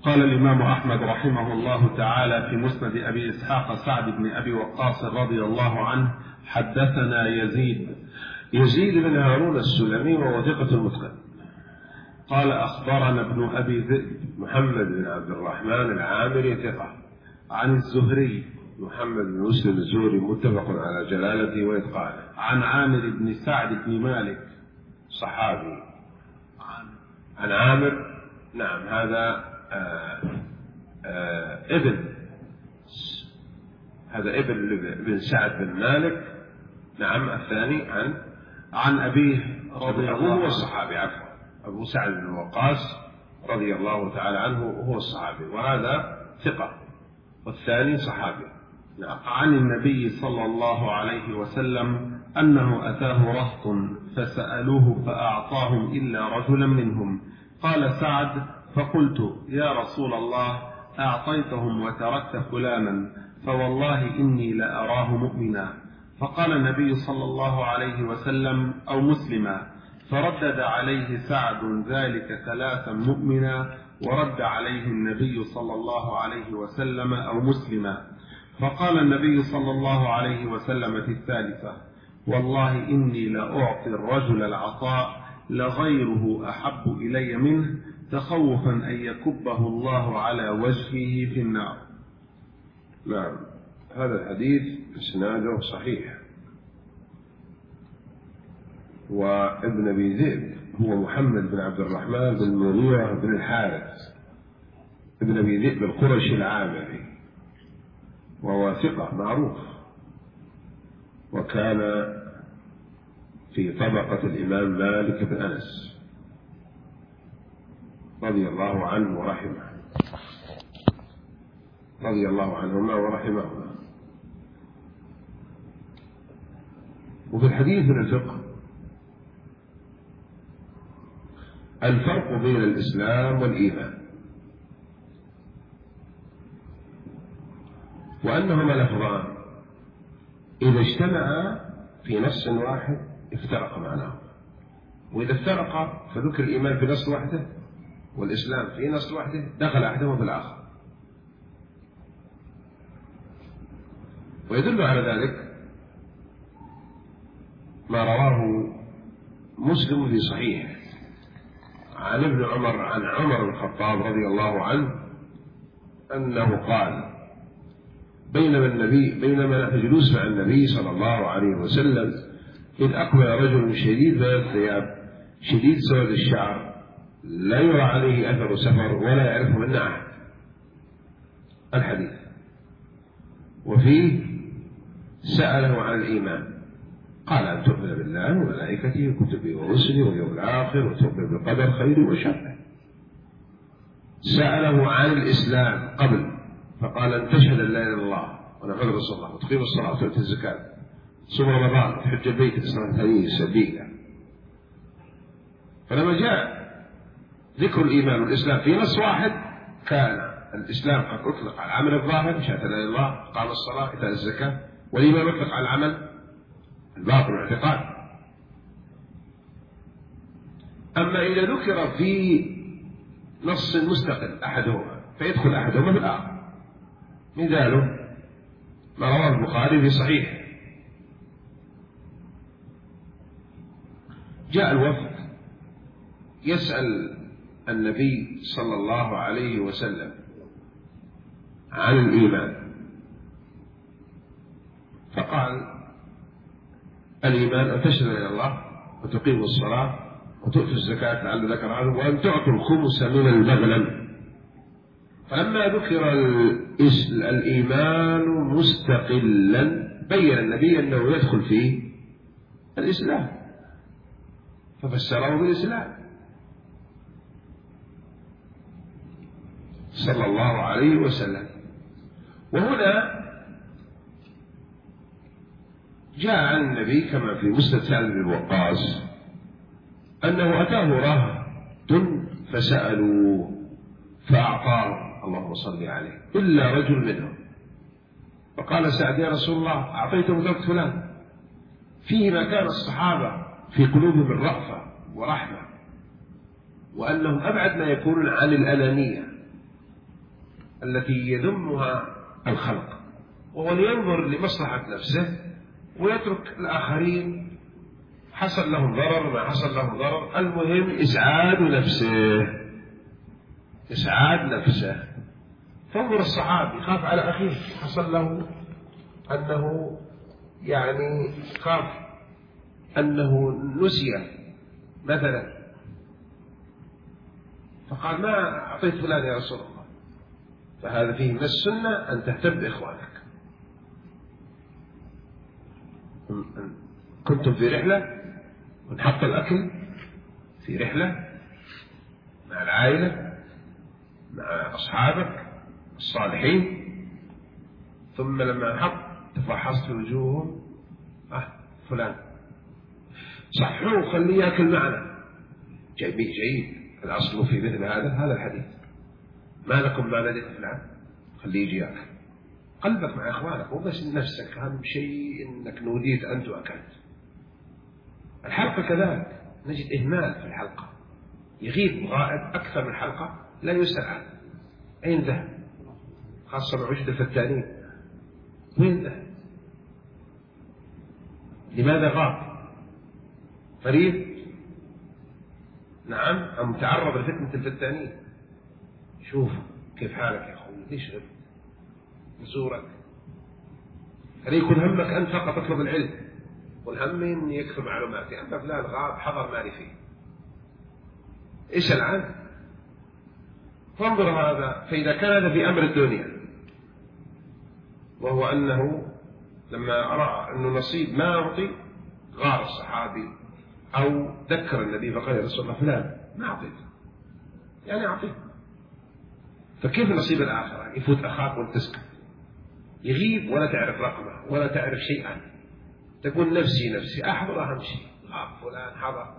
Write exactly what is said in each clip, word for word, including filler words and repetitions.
قال الإمام أحمد رحمه الله تعالى في مسند أبي إسحاق سعد بن أبي وقاص رضي الله عنه: حدثنا يزيد يزيد بن هارون السلمي وهو ثقة متقن. قال أخبرنا ابن أبي ذئب محمد بن عبد الرحمن العامري ثقة، عن الزهري محمد بن مسلم الزهري متفق على جلالته وإتقانه، عن عامر بن سعد بن مالك صحابي. عن عامر، نعم، هذا آآ آآ ابن هذا ابن ابن سعد بن مالك، نعم. الثاني عن عن أبيه رضي الله عنه، هو الصحابي، عفوا، أبو سعد بن وقاص رضي الله تعالى عنه هو الصحابي، وهذا ثقة، والثاني صحابي، نعم. عن النبي صلى الله عليه وسلم أنه أتاه رهط فسألوه فأعطاهم إلا رجلا منهم. قال سعد: فقلت: يا رسول الله، أعطيتهم وتركت فلانا، فوالله إني لأراه مؤمنا. فقال النبي صلى الله عليه وسلم: أو مسلما. فردد عليه سعد ذلك ثلاثا مؤمنا، ورد عليه النبي صلى الله عليه وسلم: أو مسلما. فقال النبي صلى الله عليه وسلم في الثالثة: والله إني لأعطي الرجل العطاء لغيره أحب إلي منه، تخوفا أن يكبه الله على وجهه في النار. نعم، هذا الحديث إسناده صحيح. وابن أبي ذئب هو محمد بن عبد الرحمن بن المغيرة بن الحارث ابن أبي ذئب القرشي العامري، وهو ثقة معروف، وكان في طبقة الإمام مالك بن أنس رضي الله عنه ورحمه رضي الله عنهما ورحمهما. وفي الحديث من الفقه الفرق بين الإسلام والإيمان، وأنهما لفظان إذا اجتمعا في نص واحد افترق معناه، وإذا افترقا فذكر الإيمان في نص واحده والإسلام في نص واحده دخل أحدهما في الآخر. ويدل على ذلك ما رواه مسلم في صحيح عن ابن عمر عن عمر بن الخطاب رضي الله عنه أنه قال: بينما النبي بينما نحن جلوس مع النبي صلى الله عليه وسلم إذ أقبل رجل شديد بياض الثياب شديد سواد الشعر لا يرى عليه أثر سفر ولا يعرف منا أحد. الحديث. وفيه سأله عن الإيمان، قال: أن تؤمن بالله وملائكته وكتبه ورسله واليوم الآخر وتؤمن بالقدر خيره وشره. سأله عن الإسلام قبل، فقال: أن تشهد أن لا إله إلا الله ونحمد رسول الله وتقيم الصلاة وتؤتي الزكاة تصوم رمضان وتحج البيت تسعة هذه سبيلا. فلما جاء ذكر الإيمان والإسلام في نص واحد كان الإسلام قد أطلق على العمل الظاهر شهادة لا إله إلا الله قام الصلاة إيتاء الزكاة، والإيمان أطلق على العمل الباطن والاعتقاد. أما إذا ذكر في نص مستقل أحدهما فيدخل أحدهما في الآخر. مثاله ما رواه البخاري في صحيح: جاء الوفد يسأل النبي صلى الله عليه وسلم عن الإيمان، فقال: الإيمان أن تشهد إلى الله وتقيم الصلاة وتؤتي الزكاة لعل ذكر عنه وأن تعطوا الخمس من المغنم. فلما ذكر الإيمان مستقلا بين النبي أنه يدخل فيه الإسلام ففسره بالإسلام صلى الله عليه وسلم. وهنا جاء عن النبي كما في مسند سعد بن وقاص أنه أتاه رهط فسألوه فأعطاه اللهم صل عليه إلا رجل منهم. فقال سعد: يا رسول الله، أعطيته ذلك فلان. فيه ما كان الصحابة في قلوبهم الرأفة ورحمة، وأنهم أبعد ما يكونون عن الأنانية، التي يذمها الخلق، وهو ينظر لمصلحة نفسه ويترك الآخرين حصل لهم ضرر ما حصل لهم ضرر، المهم إسعاد نفسه إسعاد نفسه. فانظر الصحابي خاف على أخيه، حصل له أنه يعني خاف أنه نسي مثلا، فقال ما أعطيت فلان يا رسول الله. فهذا فيه من السنة أن تهتم بإخوانك. كنتم في رحلة ونحط الأكل في رحلة مع العائلة مع أصحابك الصالحين، ثم لما نحط تفحصت وجوههم، أه فلان صحوه خليه يأكل معنا، جيد جيد. الأصل في مثل هذا هذا الحديث، ما لكم ما لديك فلان خليه يجي يأكل. قلبك مع إخوانك وبس نفسك، أهم شيء إنك نوديت أنت وأكلت. الحلقة كذلك نجد إهمال في الحلقة، يغيب غائب أكثر من حلقة لا يسأل عنه، أين ذهب؟ خاصة مع وجود الفتانين، وين ذهب؟ لماذا غاب؟ فريد؟ نعم، أم تعرض لفتنة الفتانين؟ شوف كيف حالك يا أخوي، ليش غبت؟ نزورك، هل يكون همك أنت فقط تطلب العلم والهم إن يكثر معلوماتي؟ أما فلان غاب حضر مالي فيه، اسأل عنه. فانظر هذا، فإذا كان هذا في أمر الدنيا، وهو أنه لما رأى أنه نصيب ما أعطي غار الصحابي أو ذكر النبي فقال يا رسول الله فلان ما أعطيت، يعني أعطيه. فكيف نصيب الآخرة؟ يفوت أخاك وتسكت، يغيب ولا تعرف رقمه ولا تعرف شيء عنه، تقول نفسي نفسي أحضر أهم شيء، غاب فلان حضر.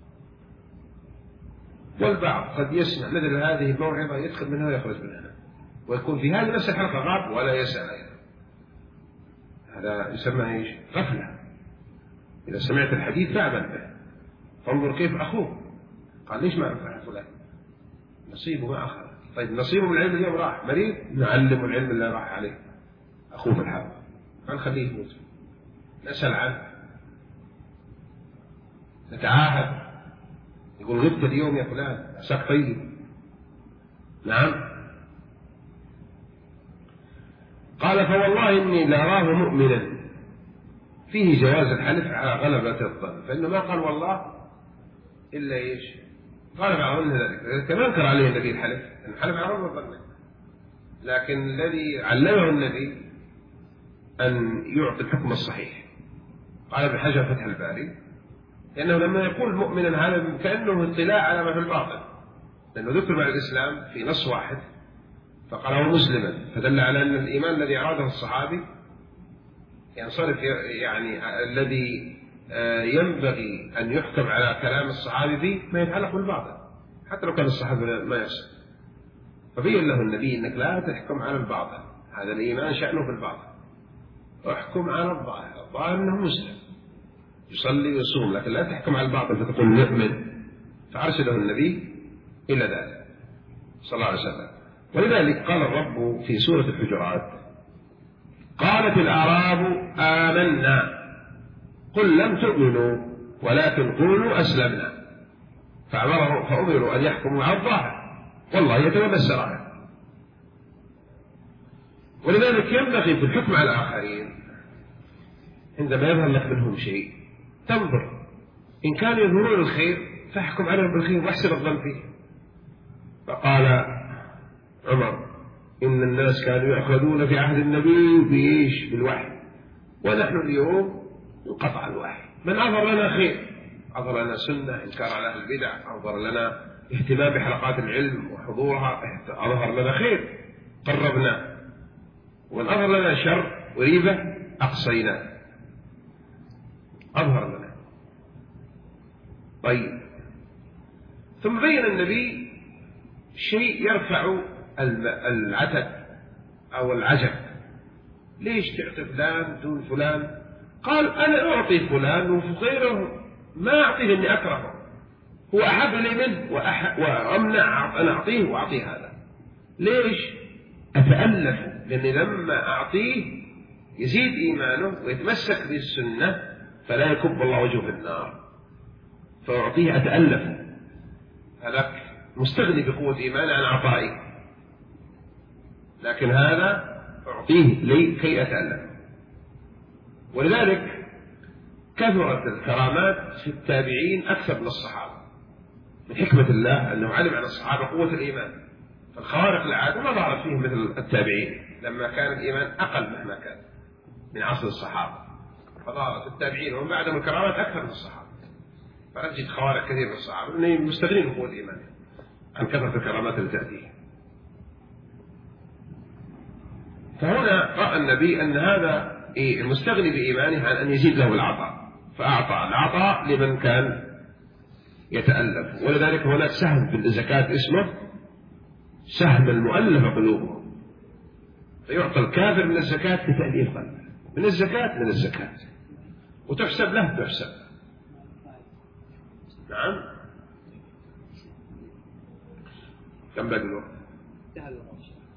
والبعض قد يسمع مثل هذه الموعظة يدخل منها ويخرج منها، ويكون في هذه نفس الحلقة غاب ولا يسأل أيضا. هذا يسمى ايش؟ غفلة. إذا سمعت الحديث فاعمل به. فانظر كيف أخوه قال ليش ما أنفع فلان؟ نصيبه ما أخذ. طيب نصيبه من العلم اليوم راح مريض، نعلمه العلم اللي راح عليه. أخوه في الحلقة ما نخليه يموت، نسأل عنه، نتعاهد، يقول غبت اليوم يا فلان عساك طيب. نعم. قال فوالله إني لأراه مؤمنا، فيه جواز الحلف على غلبة الظن، فإنه ما قال والله إلا إيش؟ قال بعضهم ذلك كما انكر عليه الذي الحلف، الحلف على غلبة الظن، لكن الذي علمه النبي أن يعطي الحكم الصحيح. قال ابن حجر فتح الباري لأنه لما يقول مؤمنا هذا كأنه اطلاع على ما في الباطن، لأنه ذكر بعد الإسلام في نص واحد فقال هو مسلما، فدل على أن الإيمان الذي أراده الصحابي ينصرف، يعني الذي ينبغي أن يحكم على كلام الصحابي فيه ما يتعلق بالباطن حتى لو كان الصحابي ما يقصد. فبين له النبي أنك لا تحكم على الباطن، هذا الإيمان شأنه في الباطن، احكم على الظاهر، الظاهر أنه مسلم يصلي ويصوم، لكن لا تحكم على الباطل فتقول مؤمن. فأرشده النبي إلى ذلك صلى الله عليه وسلم. ولذلك قال الرب في سورة الحجرات قالت الأعراب آمنا قل لم تؤمنوا ولكن قولوا أسلمنا، فأمروا فأمروا أن يحكموا على الظاهر والله يتولى السرائر. ولذلك ينبغي في الحكم على الآخرين عندما يظهر لك منهم شيء تنظر، إن كانوا يظهرون الخير فاحكم عليهم بالخير واحسن الظن فيه. فقال عمر إن الناس كانوا يأخذون في عهد النبي بإيش؟ بالوحي، ونحن اليوم انقطع الوحي. من أظهر لنا خير، أظهر لنا سنة، إنكار على أهل البدع، أظهر لنا اهتمام بحلقات العلم وحضورها، أظهر لنا خير قربنا، ومن أظهر لنا شر وريبة أقصينا، أظهر لنا. طيب ثم بين النبي شيء يرفع العتب أو العجب، ليش تعطي فلان دون فلان؟ قال أنا أعطي فلان وغيره ما أعطيه إني أكرهه، هو أحب لي منه وأمنع أن أعطيه وأعطيه هذا. ليش؟ أتألف، لأني لما أعطيه يزيد إيمانه ويتمسك بالسنة فلا يكب الله وجهه في النار، فأعطيه أتألف. هذا مستغني بقوة إيمانه عن عطائي، لكن هذا أعطيه لي كي أتألف. ولذلك كثرت الكرامات في التابعين أكثر من الصحابة، من حكمة الله أنه علم عن الصحابة قوة الإيمان، فالخوارق العادة ما ظهرت فيهم مثل التابعين لما كان الإيمان أقل مهما كان من عصر الصحابة، فظهرت التابعين ومن بعدهم الكرامات أكثر من الصحابة، فرجت خوارق كثير من الصحابة أنهم مستغنين بقوة إيمانهم عن كثرة الكرامات التي تأتيه. فهنا رأى النبي أن هذا المستغني بإيمانه عن أن يزيد له العطاء، فأعطى العطاء لمن كان يتألف. ولذلك هناك سهم في الزكاة اسمه سهم المؤلف قلوبهم، فيعطى الكافر من الزكاة لتأليف قلبه، من الزكاة من الزكاة، وتحسب له تحسب. نعم. كم باقي الوقت؟